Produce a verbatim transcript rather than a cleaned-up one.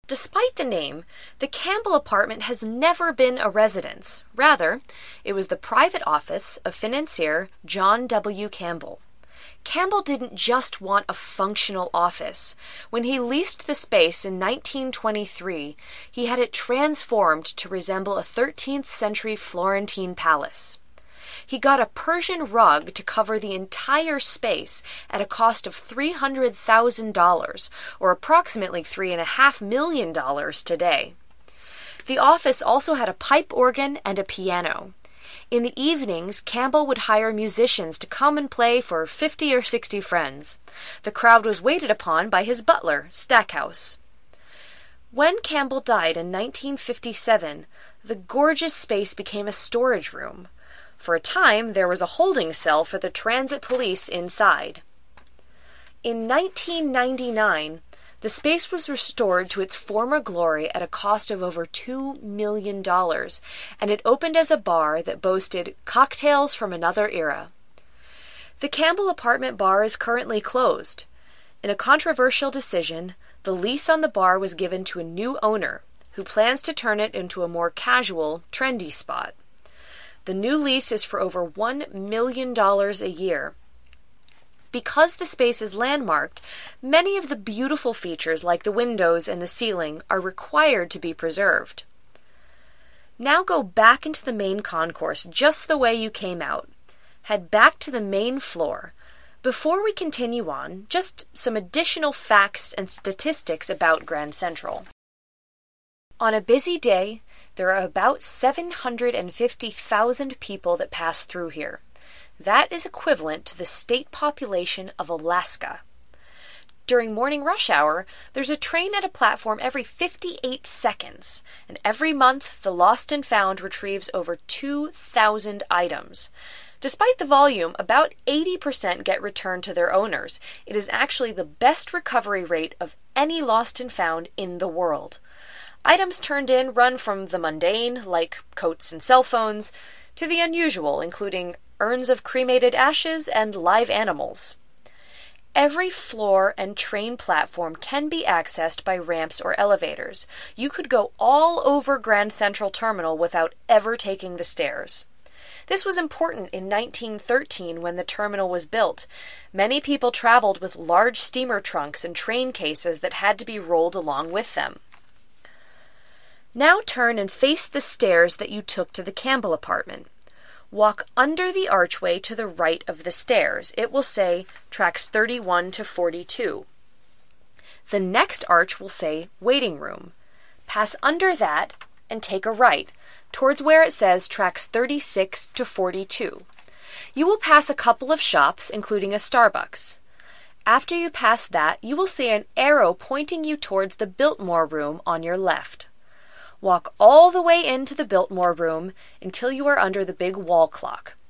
Despite the name, the Campbell apartment has never been a residence. Rather, it was the private office of financier John W. Campbell. Campbell didn't just want a functional office. When he leased the space in nineteen twenty-three, he had it transformed to resemble a thirteenth century Florentine palace. He got a Persian rug to cover the entire space at a cost of three hundred thousand dollars, or approximately three point five million dollars today. The office also had a pipe organ and a piano. In the evenings, Campbell would hire musicians to come and play for fifty or sixty friends. The crowd was waited upon by his butler, Stackhouse. When Campbell died in nineteen fifty-seven, the gorgeous space became a storage room. For a time, there was a holding cell for the transit police inside. In nineteen ninety-nine, the space was restored to its former glory at a cost of over two million dollars, and it opened as a bar that boasted cocktails from another era. The Campbell Apartment Bar is currently closed. In a controversial decision, the lease on the bar was given to a new owner, who plans to turn it into a more casual, trendy spot. The new lease is for over one million dollars a year. Because the space is landmarked, many of the beautiful features like the windows and the ceiling are required to be preserved. Now go back into the main concourse just the way you came out. Head back to the main floor. Before we continue on, just some additional facts and statistics about Grand Central. On a busy day, there are about seven hundred fifty thousand people that pass through here. That is equivalent to the state population of Alaska. During morning rush hour, there's a train at a platform every fifty-eight seconds, and every month the Lost and Found retrieves over two thousand items. Despite the volume, about eighty percent get returned to their owners. It is actually the best recovery rate of any Lost and Found in the world. Items turned in run from the mundane, like coats and cell phones, to the unusual, including urns of cremated ashes and live animals. Every floor and train platform can be accessed by ramps or elevators. You could go all over Grand Central Terminal without ever taking the stairs. This was important in nineteen thirteen when the terminal was built. Many people traveled with large steamer trunks and train cases that had to be rolled along with them. Now turn and face the stairs that you took to the Campbell apartment. Walk under the archway to the right of the stairs. It will say tracks thirty-one to forty-two. The next arch will say waiting room. Pass under that and take a right, towards where it says tracks thirty-six to forty-two. You will pass a couple of shops, including a Starbucks. After you pass that, you will see an arrow pointing you towards the Biltmore room on your left. Walk all the way into the Biltmore room until you are under the big wall clock.